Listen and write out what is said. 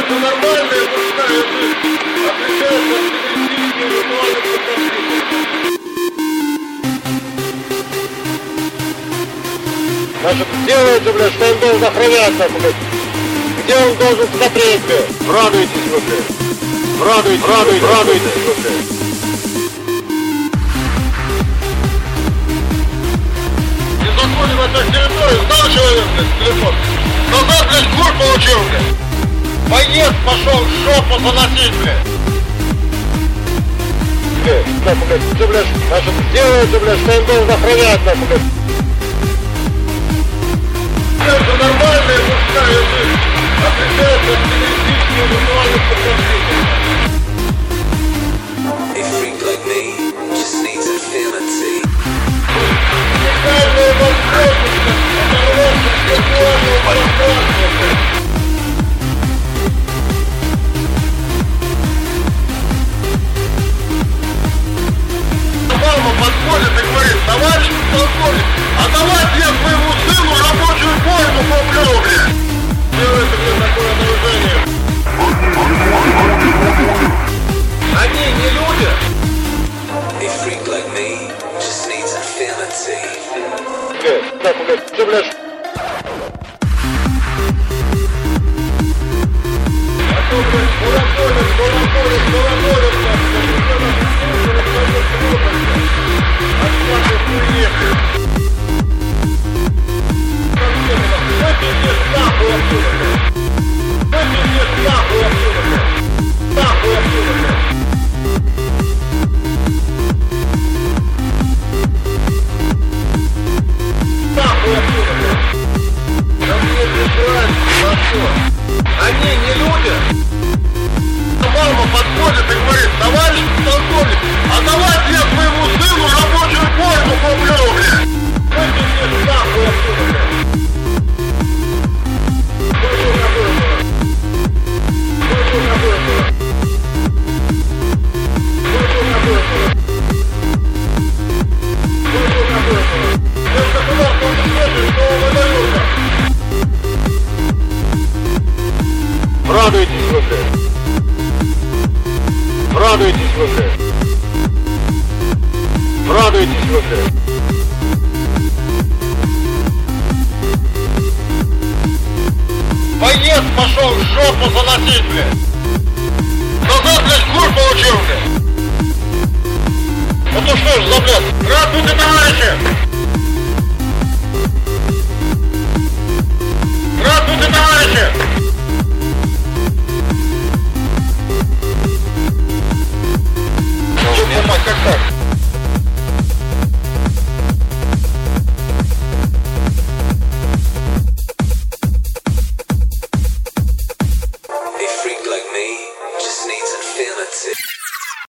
Это нормальная мужская жизнь. Отличается от феминистических ритуальных конфликтов. Значит, делается, блядь, что он должен охраняться, блядь. Где он должен смотреть, блядь? Радуйтесь вы, блядь. Радуйтесь вы, блядь. Не заходим на эту территорию, сдал человек, блядь, телефон. Назад, блядь, кур получил, блядь. Боец пошел жопу заносить, блядь. Так, блядь, что, блядь, значит, делается, блядь, что он должен охраняться, блядь. Это нормальная мужская жизнь. Отличается от феминистических ритуальных конфликтов. A freak like me just needs infinity. Уникальная возможность оторваться от виртуального пространства. Мама подходит и говорит: товарищ полковник, а давайте я своему сыну рабочую форму куплю, блядь. Делается, блядь, такое одолжение. Они не люди. A freak like me just needs infinity. Блядь, так, блядь, что, блядь? А то, блядь, кураторят, отплатят уехали. Что пиздец нахуй отсюда, блядь? Что пиздец нахуй отсюда, блядь? Нахуй отсюда, блядь? Нахуй отсюда, блядь? Да мне плевать на всё. Они не люди. Мама подходит и говорит: товарищ полковник, а давайте я своему сыну рабочую форму куплю, блядь. Что пиздец нахуй отсюда, блядь? Что такое было? Что такое было? Что такое было? Что такое было? Это государство обеспечит, что он выдается. Радуйтесь вы, блядь. Радуйтесь вы, блядь. Радуйтесь вы, блядь. Боец пошел жопу заносить, блядь. Назад, блядь, кур получил, блядь. Это что ж за, блядь? Здравствуйте, товарищи! Здравствуйте, товарищи!